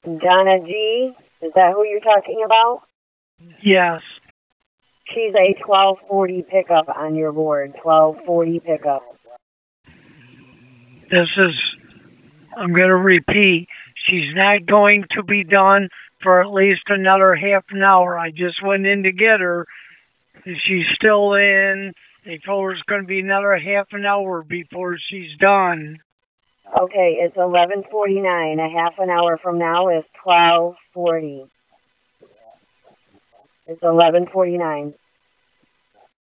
Donna G, is that who you're talking about? Yes. She's a 1240 pickup on your board. 1240 pickup. This is, I'm going to repeat, she's not going to be done for at least another half an hour. I just went in to get her. She's still in. They told her it's going to be another half an hour before she's done. Okay, it's 11:49. A half an hour from now is 12:40. It's 11:49.